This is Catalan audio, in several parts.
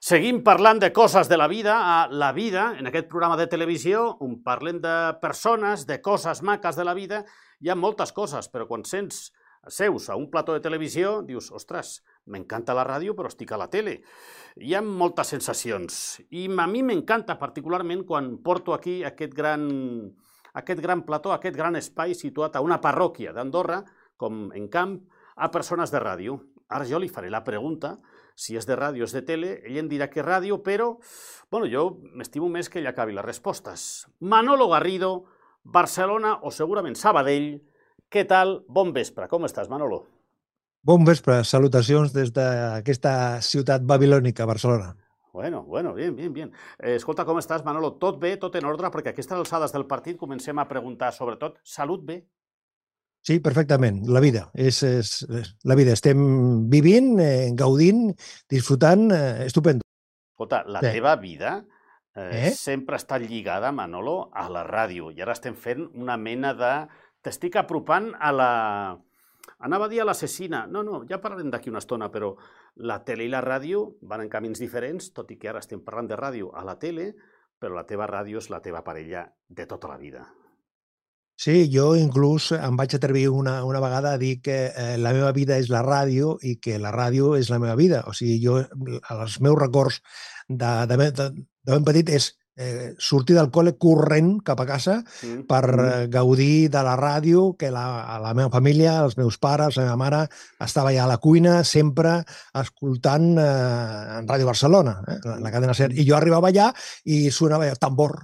Seguim parlant de coses de la vida a La Vida, en aquest programa de televisió, on parlem de persones, de coses maques de la vida. Hi ha moltes coses, però quan seus a un plató de televisió, dius, ostres, m'encanta la ràdio, però estic a la tele. Hi ha moltes sensacions. I a mi m'encanta particularment quan porto aquí aquest gran plató, aquest gran espai situat a una parròquia d'Andorra, com en Camp, a persones de ràdio. Ara jo li faré la pregunta si és de ràdio o és de tele, ell em dirà que ràdio, però jo m'estimo més que ell acabi les respostes. Manolo Garrido, Barcelona o segurament Sabadell. Què tal? Bon vespre. Com estàs, Manolo? Bon vespre. Salutacions des d'aquesta ciutat babilònica, Barcelona. Bueno, bien. Escolta, com estàs, Manolo? Tot bé, tot en ordre? Perquè a aquestes alçades del partit comencem a preguntar, sobretot, salut bé? Sí, perfectament. La vida. És la vida. Estem vivint, gaudint, disfrutant, estupendo. Escolta, la teva vida sempre està lligada, Manolo, a la ràdio. I ara estem fent una mena de... T'estic apropant a la... Anava a dir a l'assassina. No, ja parlarem d'aquí una estona, però la tele i la ràdio van en camins diferents, tot i que ara estem parlant de ràdio a la tele, però la teva ràdio és la teva parella de tota la vida. Sí, jo inclús em vaig atrevir una vegada a dir que la meva vida és la ràdio i que la ràdio és la meva vida. O sigui, jo, els meus records de ben petit és sortir del col·le corrent cap a casa per gaudir de la ràdio, que la meva família, els meus pares, la meva mare, estava allà a la cuina sempre escoltant en Ràdio Barcelona, la cadena SER. I jo arribava allà i sonava tambor.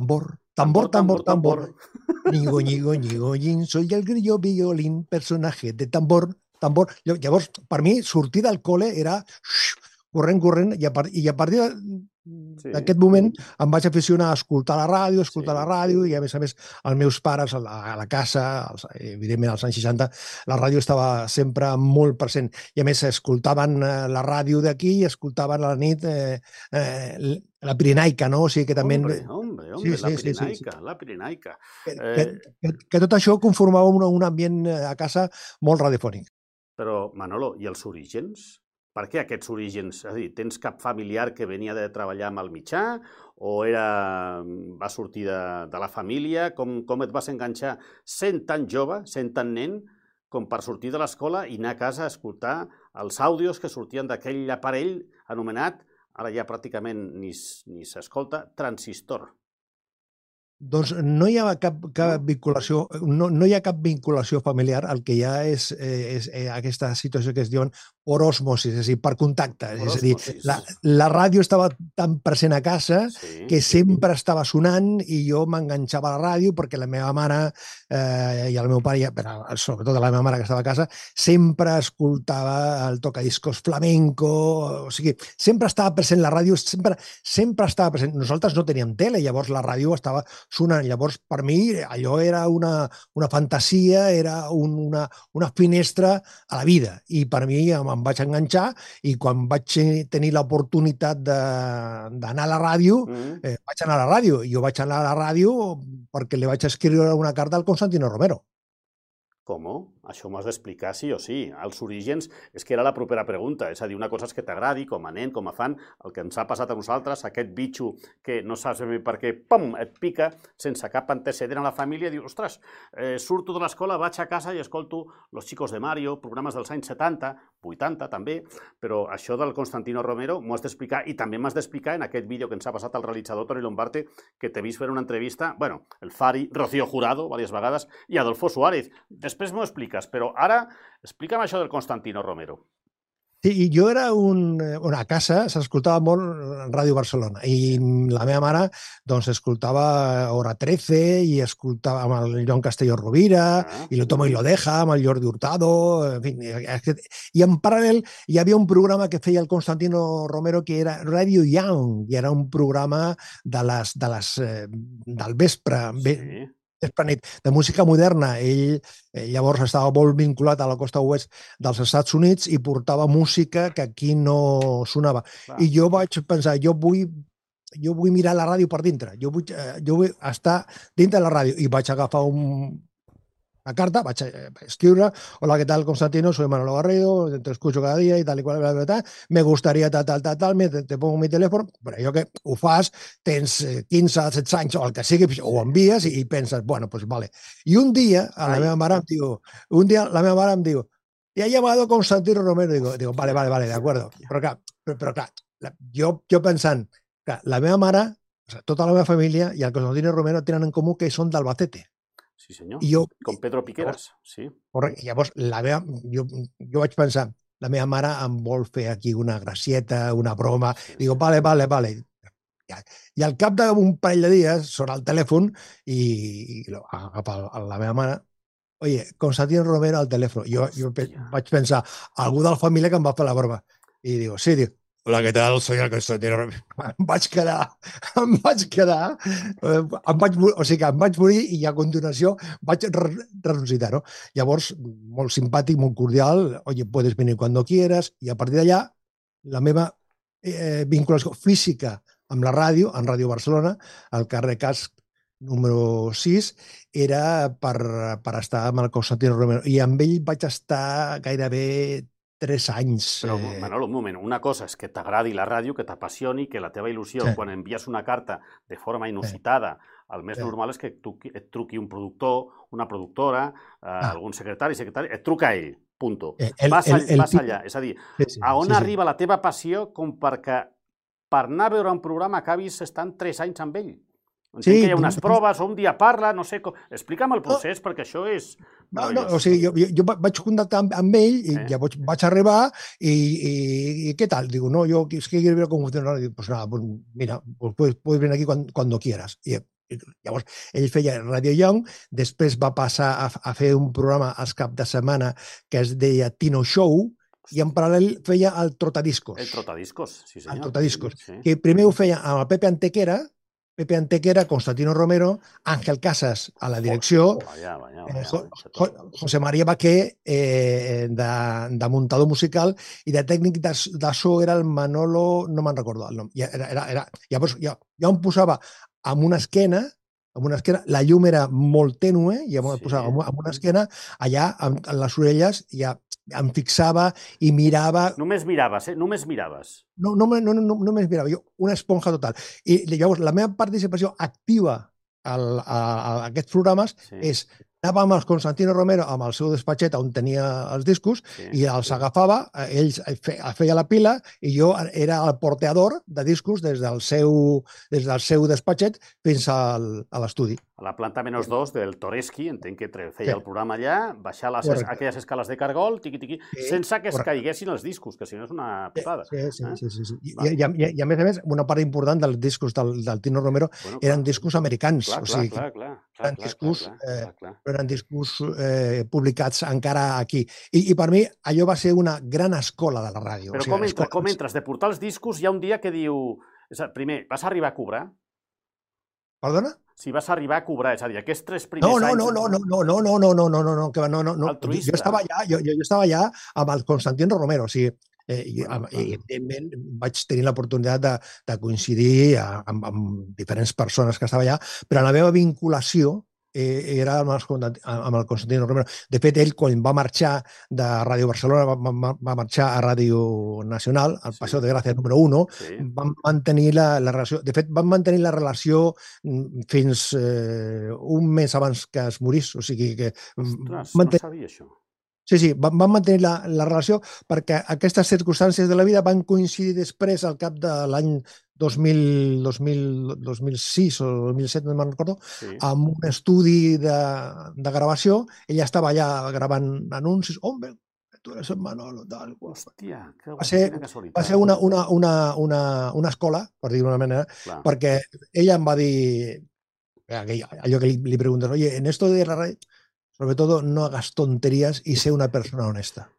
Ñigo, ñin, soy el grillo violín, personaje de tambor. Llavors, per mi, sortir del col·le era corrent, i a partir d'aquest moment em vaig aficionar a escoltar la ràdio, i a més, els meus pares a la casa, evidentment als anys 60, la ràdio estava sempre molt present. I a més, escoltaven la ràdio d'aquí i escoltaven a la nit la Pirenaica, no? O sigui que també... Hombre, la Pirenaica. Que tot això conformava un ambient a casa molt radiofònic. Però, Manolo, i els orígens? Per què aquests orígens? És a dir, tens cap familiar que venia de treballar amb el mitjà o va sortir de la família? Com et vas enganxar sent tan jove, sent tan nen, com per sortir de l'escola i anar a casa a escoltar els àudios que sortien d'aquell aparell anomenat, ara ja pràcticament ni s'escolta, transistor? Doncs no hi ha cap vinculació, no hi ha cap vinculació familiar. El que hi ha és aquesta situació que es diuen orosmosis, és a dir, per contacte. És a dir, la ràdio estava tan present a casa que sempre estava sonant i jo m'enganxava a la ràdio perquè la meva mare i el meu pare, però sobretot la meva mare que estava a casa, sempre escoltava el tocadiscos flamenco, o sigui, sempre estava present la ràdio, sempre estava present. Nosaltres no teníem tele, llavors la ràdio estava sonant. Llavors, per mi, allò era una fantasia, era una finestra a la vida. I per mi em vaig enganxar i quan vaig tenir l'oportunitat d'anar a la ràdio, vaig anar a la ràdio. I jo vaig anar a la ràdio perquè li vaig escriure una carta al Constantino Romero. Com? Això m'ho has d'explicar sí o sí. Els orígens és que era la propera pregunta. És a dir, una cosa és que t'agradi, com a nen, com a fan, el que ens ha passat a nosaltres, aquest bitxo que no saps ben bé per què, pum, et pica, sense cap antecedent a la família, i dius, ostres, surto de l'escola, vaig a casa i escolto Los Chicos de Mario, programes dels anys 70, 80 també, però això del Constantino Romero m'ho has d'explicar i també m'has d'explicar en aquest vídeo que ens ha passat el realitzador Toni Lombarte, que t'he vist fer una entrevista, el Fari, Rocío Jurado, diverses vegades, i Adolfo Suárez. Després m'ho expliques, però ara explica'm això del Constantino Romero. Sí, jo era a casa s'escoltava molt Ràdio Barcelona i la meva mare doncs escoltava Hora 13 i escoltava amb el Joan Castelló Rovira i Lo Toma y Lo Deja amb el Jordi Hurtado, en fi. I en paral·lel hi havia un programa que feia el Constantino Romero que era Radio Young i era un programa del vespre, de música moderna. Ell llavors estava molt vinculat a la costa oest dels Estats Units i portava música que aquí no sonava. I jo vaig pensar, jo vull mirar la ràdio per dintre, jo vull estar dintre de la ràdio, i vaig agafar la carta, vaig escriure, hola, ¿qué tal, Constantino? Soy Manolo Garrido, te escucho cada día y tal y cual, bla, bla, bla, me gustaría tal, tal, tal, tal, te pongo mi telèfon, però allò que ho fas, tens 15, 16 anys o el que sigui, ho envies i penses, bueno, pues vale. I un dia, la meva mare em diu, y ha llamado Constantino Romero. Digo, vale, de acuerdo. Però clar, jo pensant que la meva mare, o sigui, tota la meva família i el Constantino Romero tenen en comú que són d'Albacete. Sí, senyor. I jo, Com Pedro Piqueras, sí. Correcte. Llavors, jo vaig pensar, la meva mare em vol fer aquí una gracieta, una broma. Sí, Digo, vale. I al cap d'un parell de dies sona el telèfon i agafa la meva mare. Oye, Constantino Romero al telèfon. Jo vaig pensar, algú de la família que em va fer la broma. I digo, sí, diu, hola, ¿qué tal? Soy el Constantino Romero. Em vaig quedar, o sigui que em vaig morir i a continuació vaig ressuscitar, no? Llavors, molt simpàtic, molt cordial, oye, puedes venir cuando quieras, i a partir d'allà, la meva vinculació física amb la ràdio, en Ràdio Barcelona, al carrer Casc número 6, era per estar amb el Constantino Romero. I amb ell vaig estar gairebé 3 anys. Però, Manolo, un moment, una cosa és que t'agradi la ràdio, que t'apassioni, que la teva il·lusió, quan envies una carta de forma inusitada, el més normal és que et truqui un productor, una productora, algun secretari, et truca a ell, punto. Vas allà. És a dir, a on arriba la teva passió com perquè per anar a veure un programa acabis estant 3 anys amb ell? Entenc que hi ha unes proves, o un dia parla, no sé com... Explica'm el procés, perquè això és... No, o sigui, jo vaig contactar amb ell i llavors vaig arribar i què tal? Digo, no, yo es que quiero ver cómo funciona. Digo, pues nada, pues mira, pues puedes venir aquí cuando quieras. I llavors, ell feia Radio Young, després va passar a fer un programa als cap de setmana que es deia Tino Show, i en paral·lel feia el Trotadiscos. El Trotadiscos, sí senyor. El Trotadiscos, que primer ho feia amb el Pepe Antequera, Constantino Romero, Ángel Casas a la direcció, José María Baquer de muntador musical i de tècnic de so era el Manolo, no me'n recordo el nom. Llavors jo em posava amb una esquena, la llum era molt tènue i em posava amb una esquena allà amb les orelles i em fixava i mirava... Només miraves, Només miraves. No, només mirava, jo una esponja total. I llavors la meva participació activa a aquests programes és anava amb el Constantino Romero amb el seu despatxet on tenia els discos i els agafava, ell feia la pila i jo era el porteador de discos des del seu despatxet fins a l'estudi. A la planta -2 del Toreski, entenc que feia el programa allà, baixar aquelles escales de cargol, tiqui-tiqui, sense que es caiguessin els discos, que si no és una putada. Sí. I a més, una part important dels discos del Tino Romero eren discos americans. Eren discos publicats encara aquí. I per mi allò va ser una gran escola de la ràdio. Però com entres de portar els discos, hi ha un dia que diu... Primer, vas arribar a cobrar? Perdona? Si vas arribar a cobrar, és a dir, aquests 3 primers anys... No. Jo estava allà amb el Constantino Romero, o sigui, evidentment vaig tenir l'oportunitat de coincidir amb diferents persones que estava allà, però la meva vinculació era amb el Constantino Romero. De fet, ell, quan va marxar de Ràdio Barcelona, va marxar a Ràdio Nacional, al Paseo de Gràcia número 1, van mantenir la relació. De fet, van mantenir la relació fins un mes abans que es morís. O sigui que... Ostres, no sabia això. Sí, van mantenir la relació perquè aquestes circumstàncies de la vida van coincidir després, al cap de l'any 2006 o 2007, no me'n recordo, amb un estudi de gravació. Ella estava allà gravant anuncis. Home, tu eres el Manolo, tal. Hòstia, va ser una escola, per dir-ho d'una manera, perquè ella em va dir allò que li preguntes, oye, en esto de la radio, sobre todo, no hagas tonterías y sé una persona honesta.